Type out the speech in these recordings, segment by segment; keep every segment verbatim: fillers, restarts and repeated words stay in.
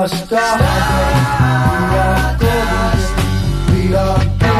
are starving, we are golden, we are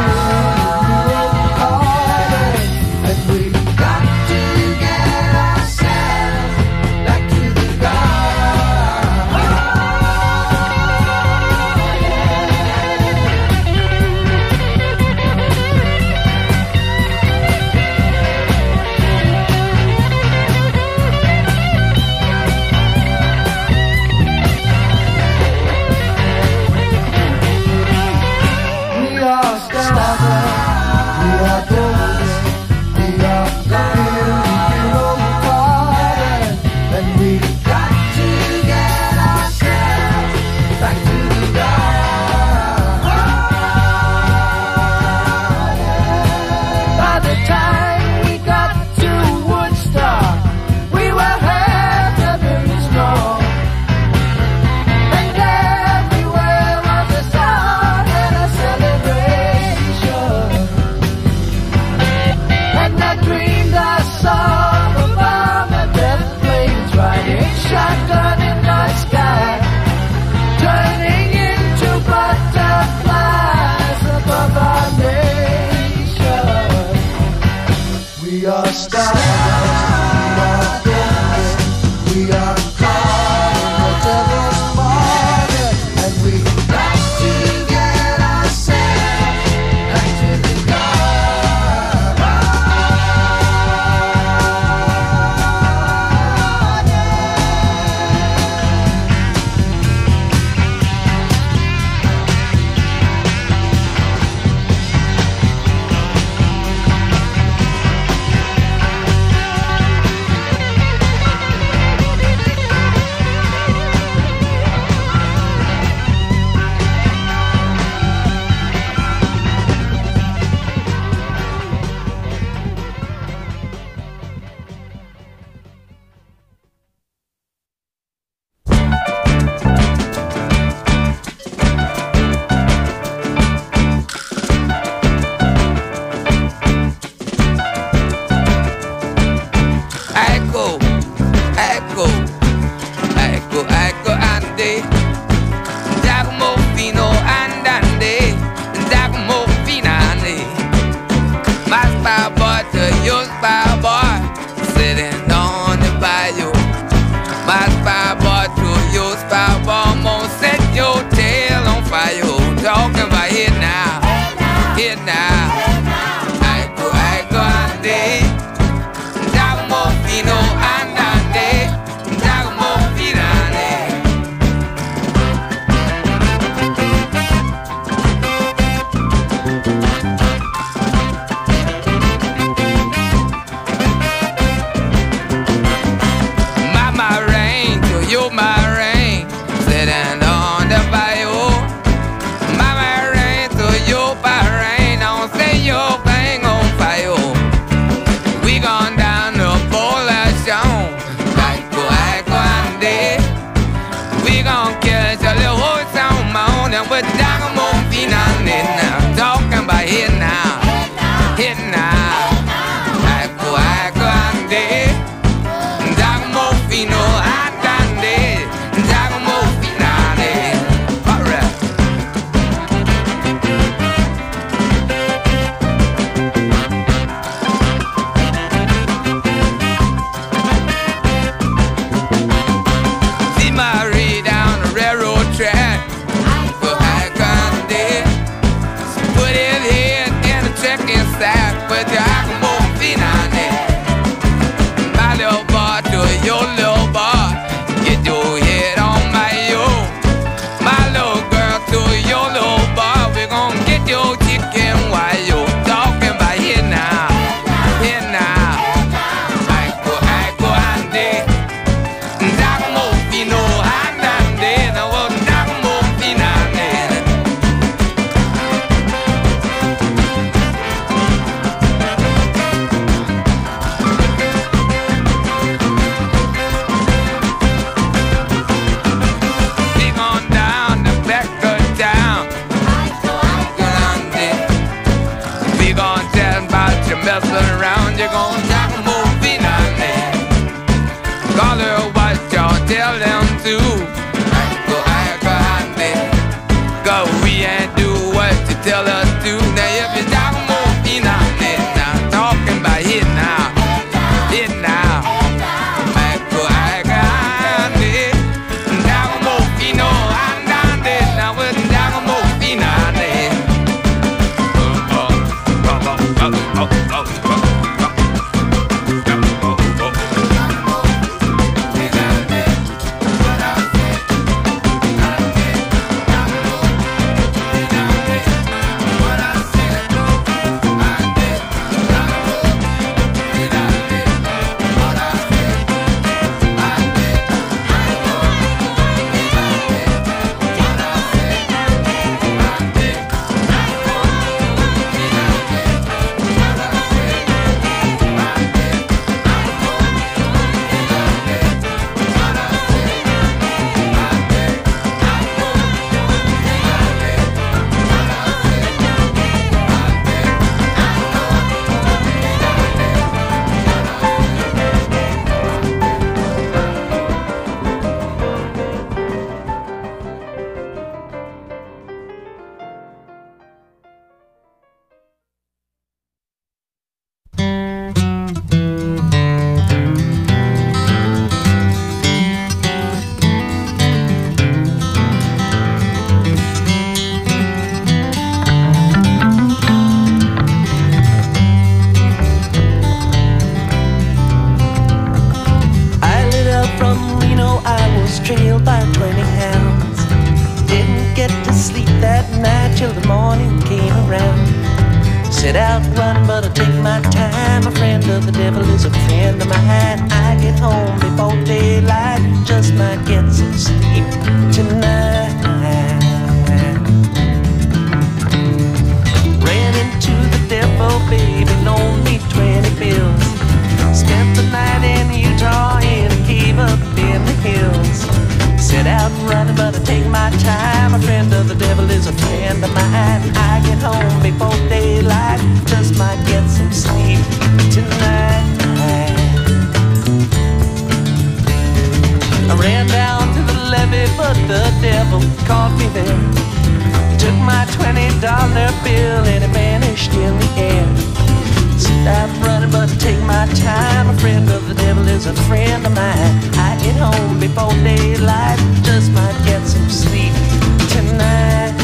we are stars, we are golden, we are caught in the devil's market, and we got to get ourselves back to the track. that night till the morning came around. Set out running, but I take my time. A friend of the devil is a friend of mine. I get home before daylight, just might get some sleep tonight. Ran into the devil, baby, loaned me twenty bills. Spent the night in Utah in a cave up in the hills. Set out running, but I take my time. A friend of the devil is a friend of mine. I get home before daylight, just might get some sleep tonight. I ran down to the levee, but the devil caught me there. He took my twenty dollar bill and it vanished in the air. Set out running, but I take my time. A friend of the devil is a friend of mine. I get home before daylight, just might get some sleep tonight.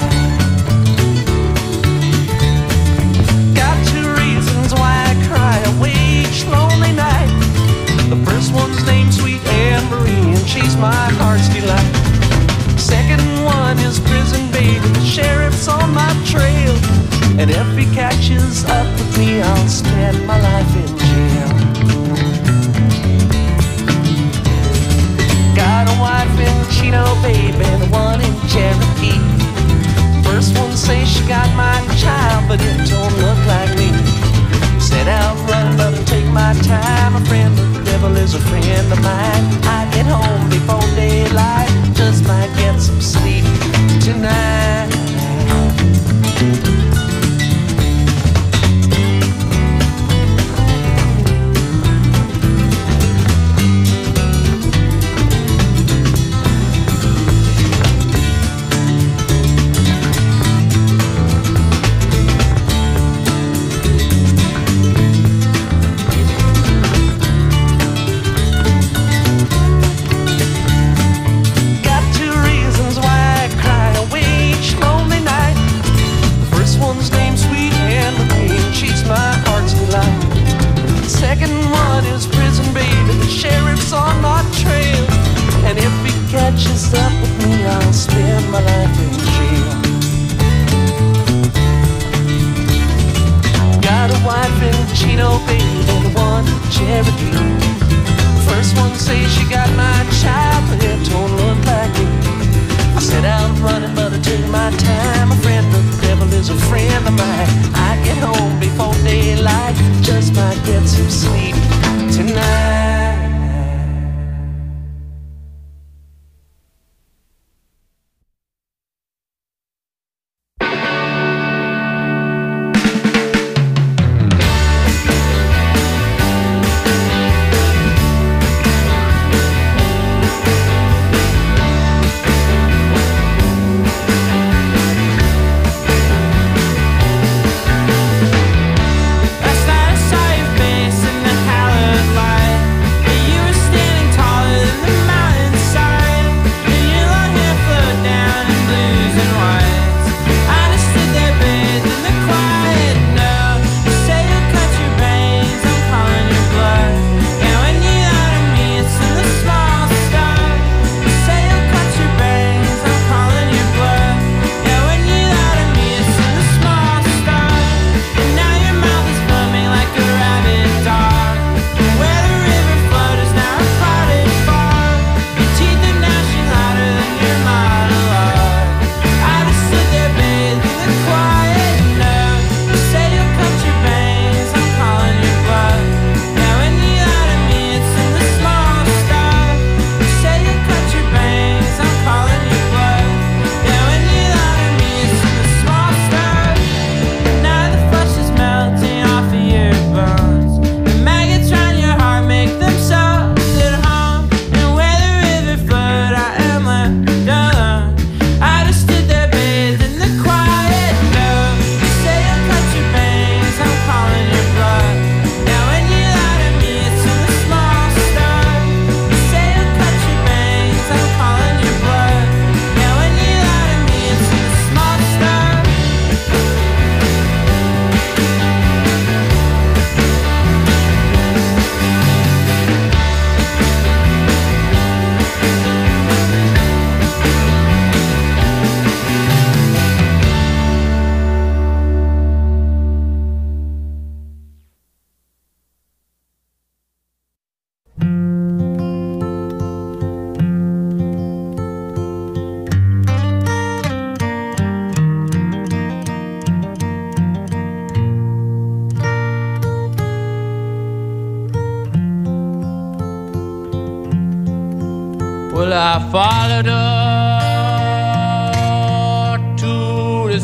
Got two reasons why I cry away each lonely night. The first one's named Sweet Anne Marie, and she's my heart's delight. Second one is prison baby, the sheriff's on my trail. And if he catches up with me, I'll spend my life in jail. Got a wife in Chino, baby, and one in Cherokee. First one says she got my child, but it don't look like me. Set out running, but I take my time. A friend of the devil is a friend of mine. I get home before daylight, just might get some sleep tonight. Catches up with me, I'll spend my life in jail. Got a wife in Chino, baby, and one in Cherokee. First one says she got my child, but it don't look like me. I set out running, but I took my time. A friend of the devil is a friend of mine. I get home before daylight, just might get some sleep tonight. followed her to the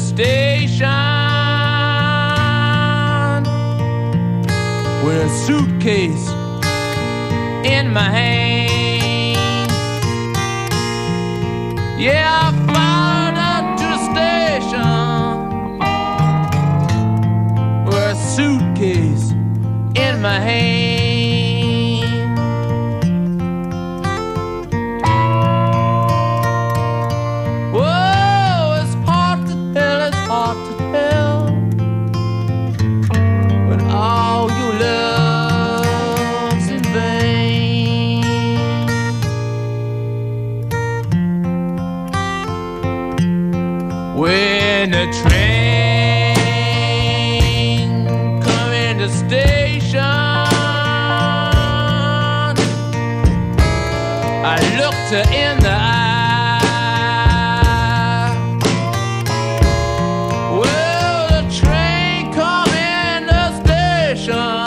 station with a suitcase in my hand. Yeah, I followed her to the station with a suitcase in my hand. When the train come in the station, I looked her in the eye. Well, the train come in the station,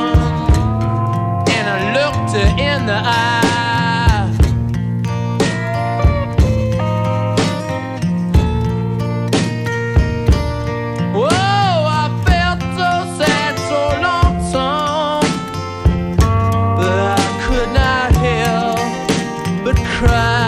and I looked her in the eye. Cry.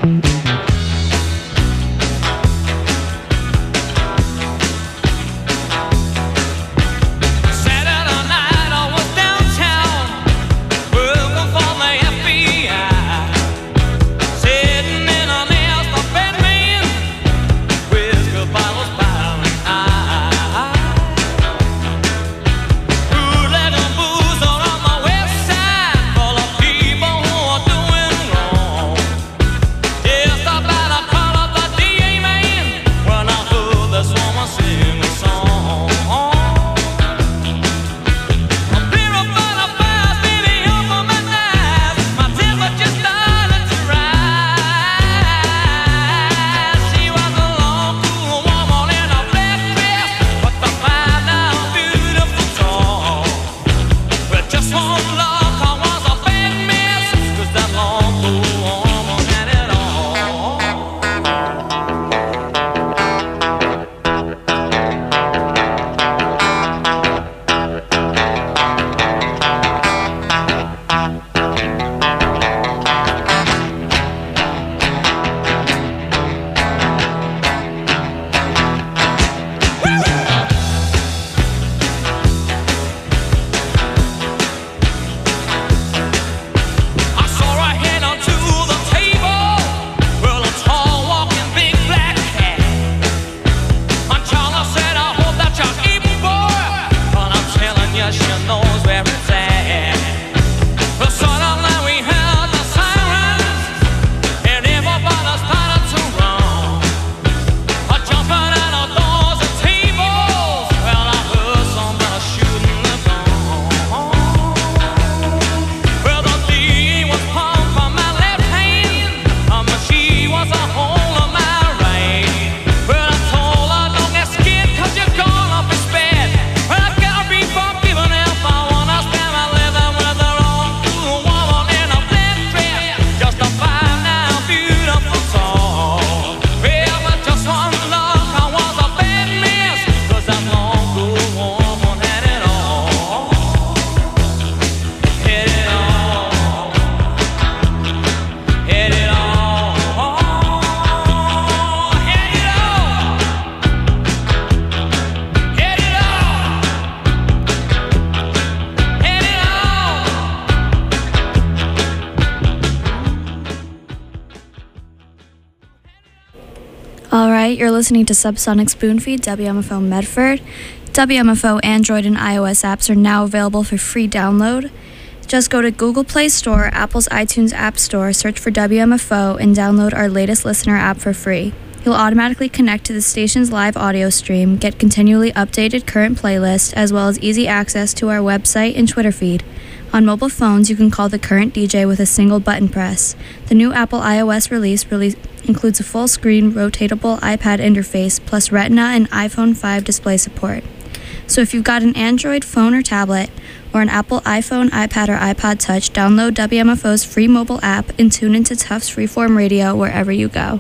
All right, you're listening to Subsonic Spoonfeed, W M F O Medford. W M F O Android and iOS apps are now available for free download. Just go to Google Play Store, Apple's iTunes App Store, search for W M F O, and download our latest listener app for free. You'll automatically connect to the station's live audio stream, get continually updated current playlists, as well as easy access to our website and Twitter feed. On mobile phones, you can call the current D J with a single button press. The new Apple iOS release release includes a full-screen, rotatable iPad interface, plus Retina and iPhone five display support. So if you've got an Android phone or tablet, or an Apple iPhone, iPad, or iPod Touch, download W M F O's free mobile app and tune into Tufts Freeform Radio wherever you go.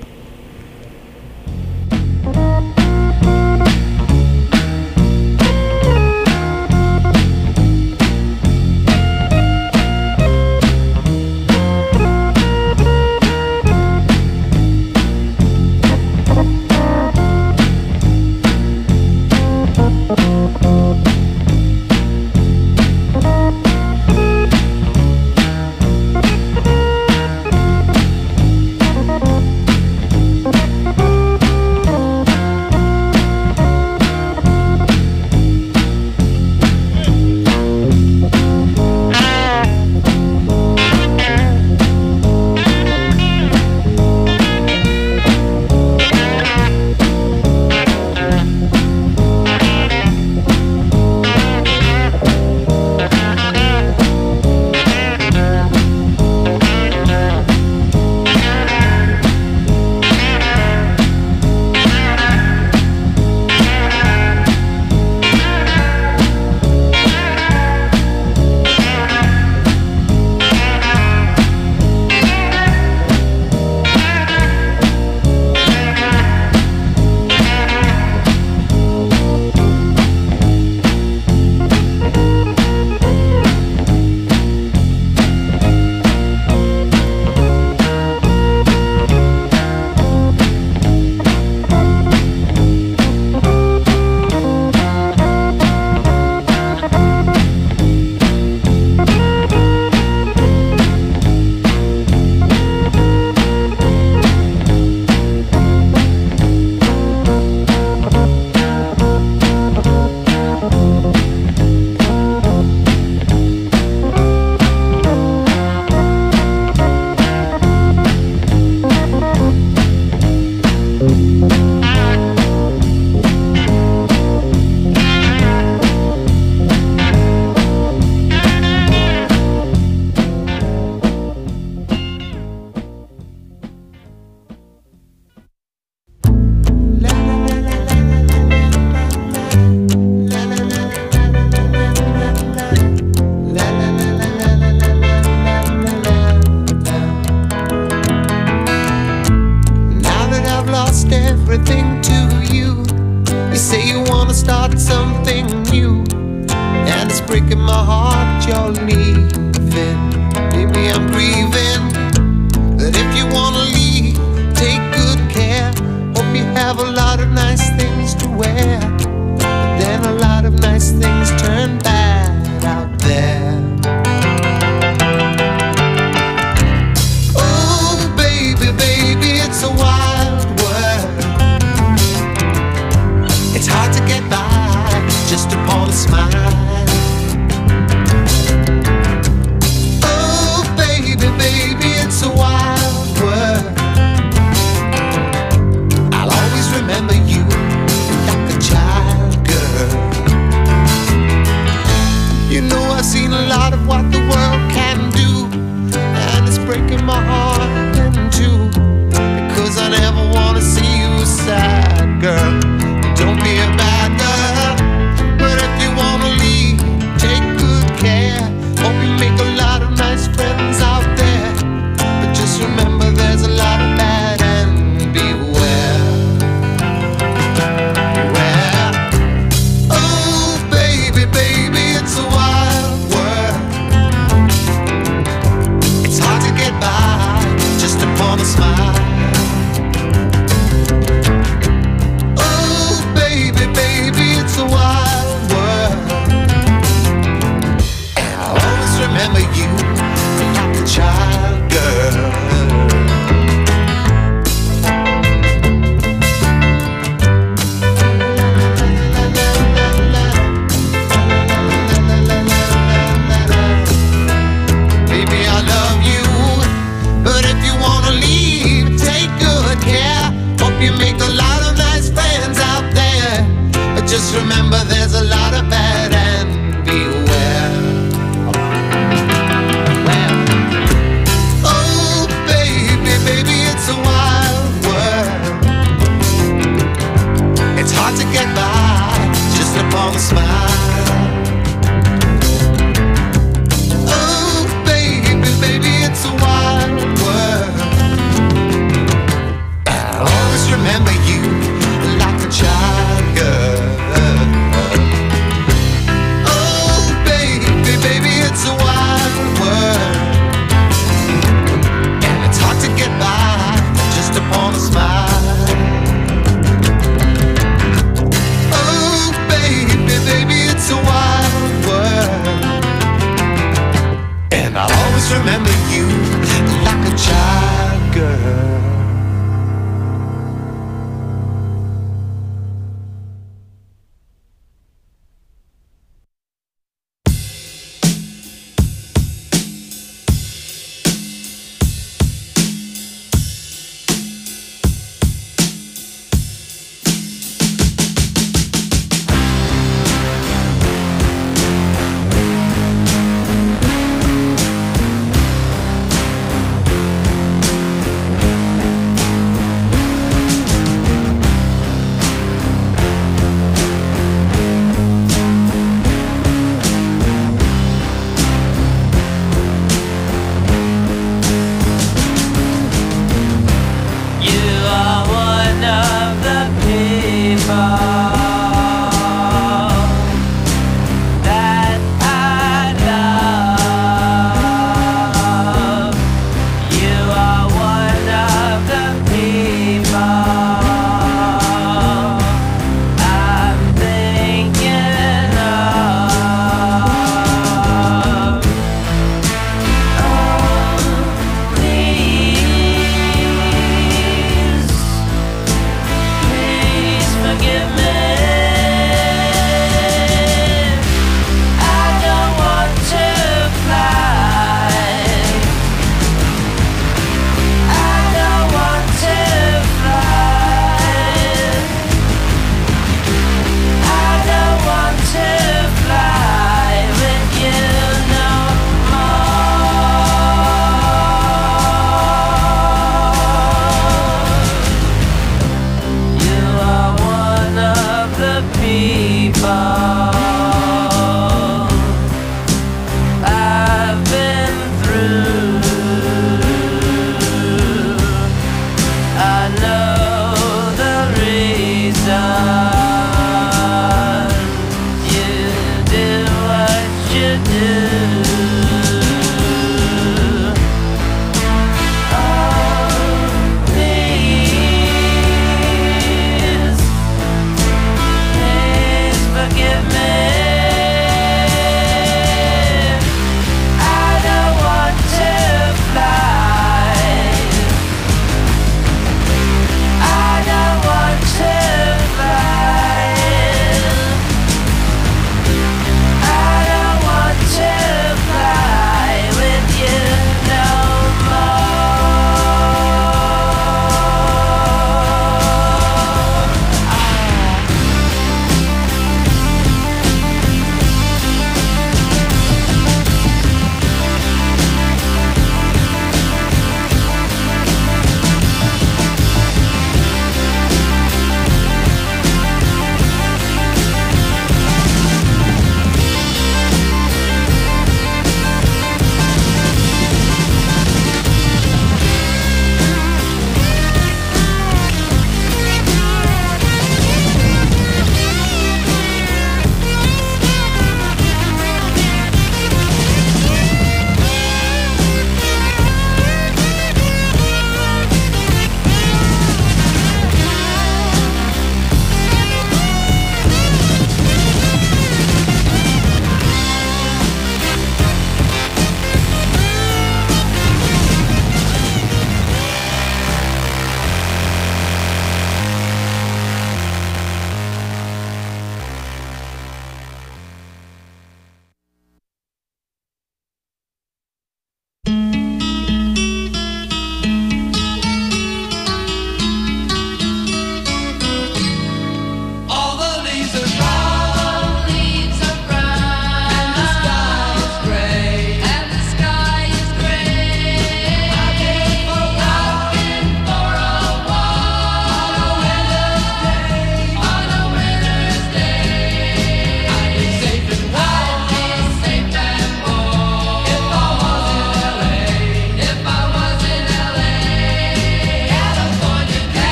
that you're leaving. Maybe I'm grieving. But if you wanna leave, take good care. Hope you have a lot of nice things to wear. But then a lot of nice things turn bad out there. Oh, baby, baby, it's a wild world. It's hard to get by just upon a smile. Oh, baby, baby, it's a wild world. I'll always remember you like a child, girl. You know I've seen a lot of what the world can do, and it's breaking my heart in two, because I never wanna see you sad, girl. Don't be a bad girl, but if you wanna leave, take good care. Hope you make a lot of nice friends out there, but just remember there's a lot of bad and beware. Beware. Oh, baby, baby, it's a wild world. It's hard to get by just upon a smile. Oh, baby, baby, it's a wild world. And I'll always remember you like a child, girl. Baby, I love you, but if you wanna leave, take good care. Hope you make a lot of nice friends out there, but just remember there's a lot of bad and beware. Well, oh, baby, baby, it's a wild world. It's hard to get by just upon a smile. Oh, baby, baby, it's a wild world. I'll always remember you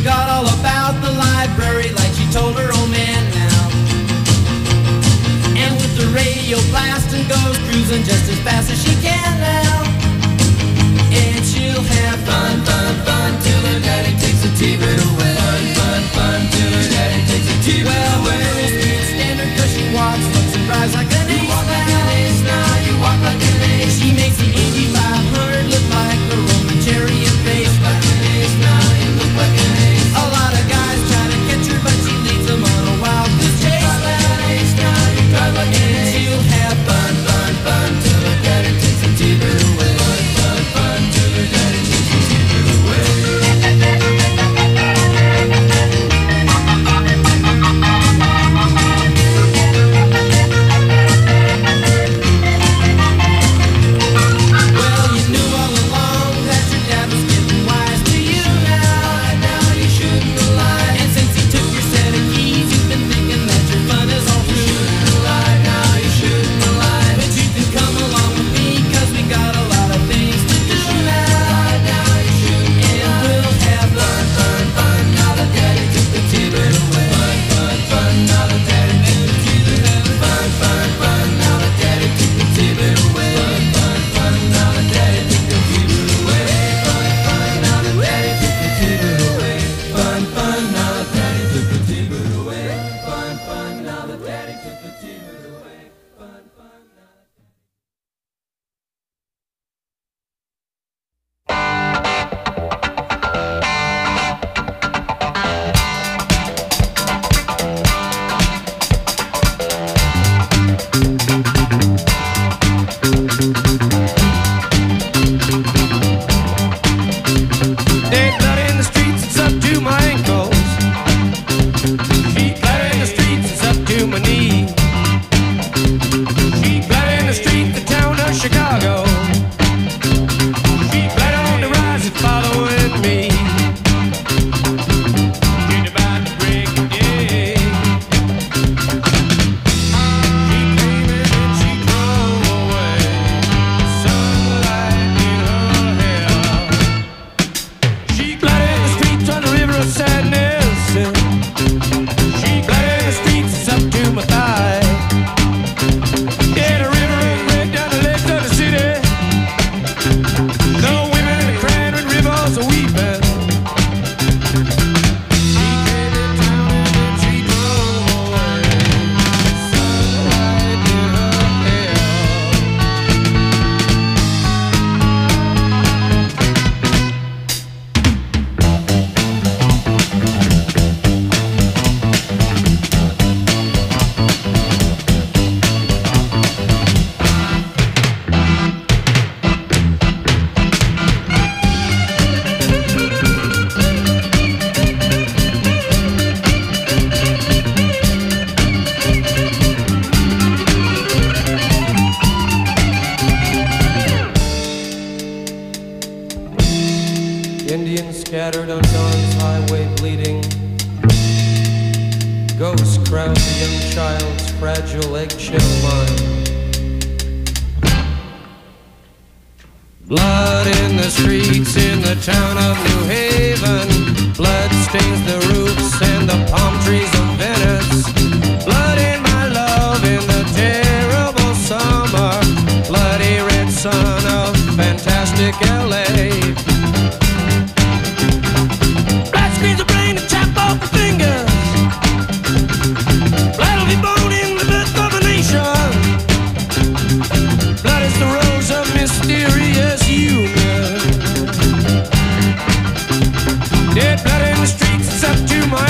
forgot all about the library like she told her old man now. And with the radio blasting goes cruising just as fast as she can now. And she'll have fun, fun, fun till her daddy takes the T V away. Fun, fun, fun till her daddy takes the T V well, away. Well, it's standard cause she walks, looks and drives like an ace. You walk like an ace now, you walk like an ace. She makes the eighty-five hundred look like a Roman chariot race. Like an ace now, you look like an ace. A lot of guys try to catch her, but she leads them on a wild goose chase. Like an ace now, you drive like an ace. And she'll have fun, fun, fun till her daddy takes the T V away. Fun, fun, fun till her daddy takes the T V away. Indians scattered on dawn's highway bleeding. Ghosts crowd the young child's fragile eggshell mind. Blood in the streets in the town of New Haven. Blood stains the roofs and the palm trees of Venice. Blood in my love in the terrible summer. Bloody red sun of fantastic L A. Blood screens the brain and chop off the fingers. Blood will be born in the birth of a nation. Blood is the rose of mysterious union. Dead blood in the streets, it's up to my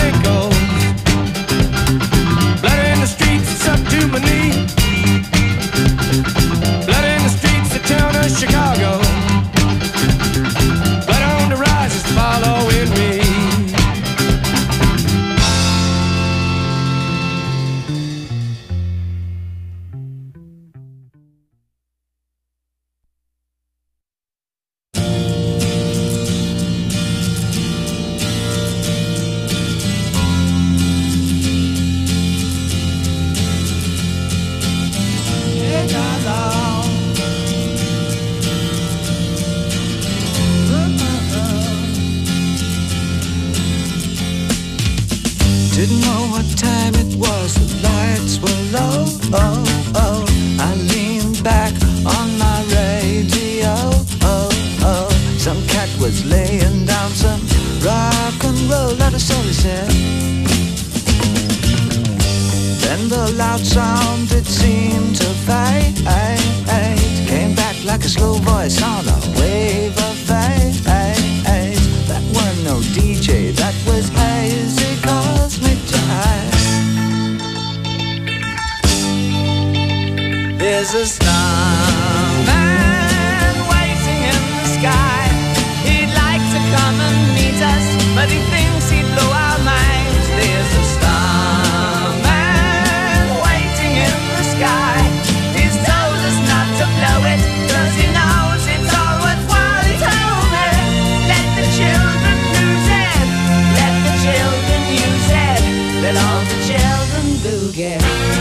Didn't know what time it was, the lights were low. Oh, oh. I leaned back on my radio. Oh, oh. Some cat was laying down some rock and roll, that is all he said. Then the loud sound, it seemed to fade. Came back like a slow voice on a wave of fade. That weren't no D J, that was hazy cosmic jive. There's a starman waiting in the sky. He'd like to come and meet us, but he thinks he'd blow our minds. There's a starman waiting in the sky. He's told us not to blow it, cause he knows it's all worthwhile. He told me, let the children lose it, let the children use it, let all the children boogie.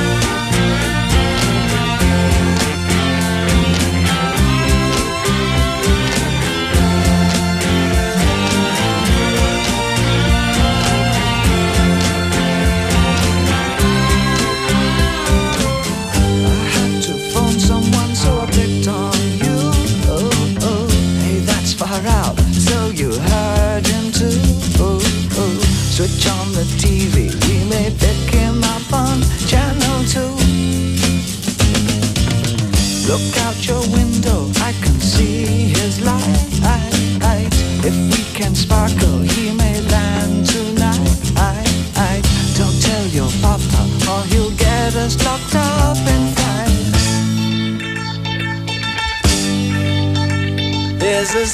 Switch on the T V, we may pick him up on channel two. Look out your window, I can see his light. If we can sparkle, he may land tonight. Don't tell your papa, or he'll get us locked up in fight. There's a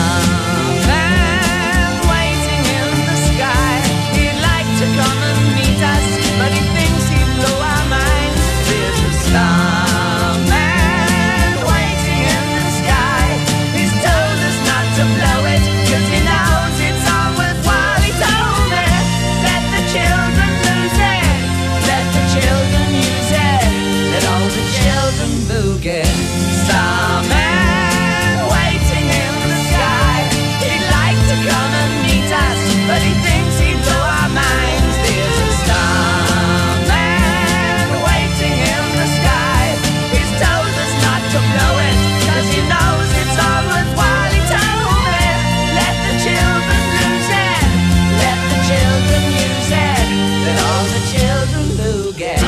starman waiting in the sky. He'd like to come and meet us, but he thinks he'd blow our minds. There's a starman waiting in the sky. He's told us not to blow it, cause he knows it's all worthwhile. He told me, let the children lose it, let the children use it, let all the children boogie. Starman waiting in the sky. He'd like to come and meet us, but he thinks he'd blow our minds. There's a starman waiting in the sky. He's told us not to blow it, cause he knows it's all worthwhile. He told me, let the children lose it, let the children use it, let all the children boogie.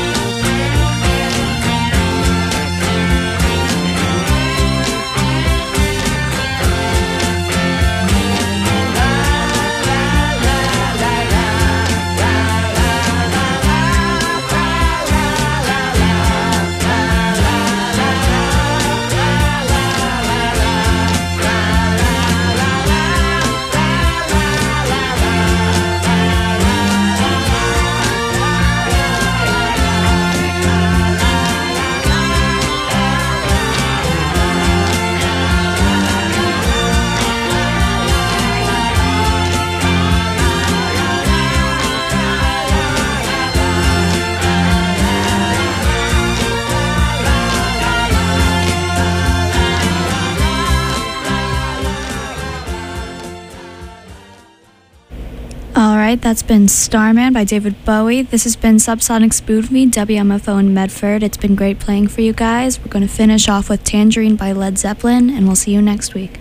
Alright, that's been Starman by David Bowie. This has been Subsonic Spoonfeed, W M F O in Medford. It's been great playing for you guys. We're going to finish off with Tangerine by Led Zeppelin, and we'll see you next week.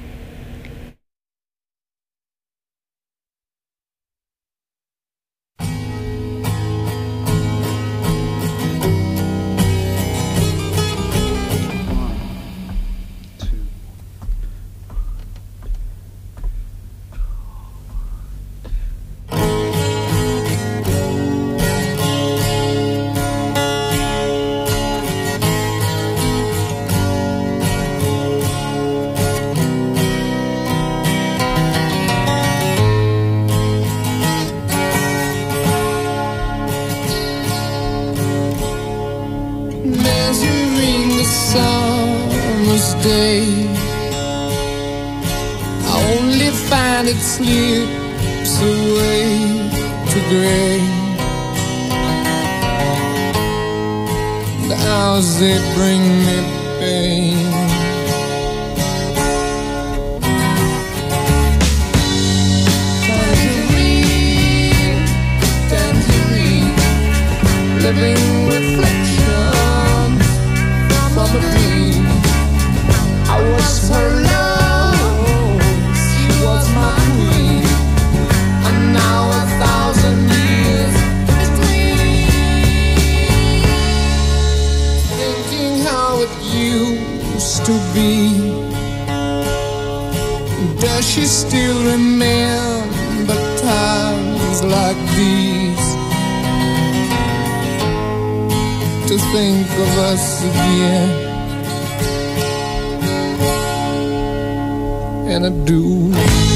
day. I only find it slips away to gray. The hours they bring me pain. Tangerine, tangerine. living reflections from a dream. I was her love, she was my queen, and now a thousand years between. Thinking how it used to be, does she still remember times like these? To think of us again, and I do.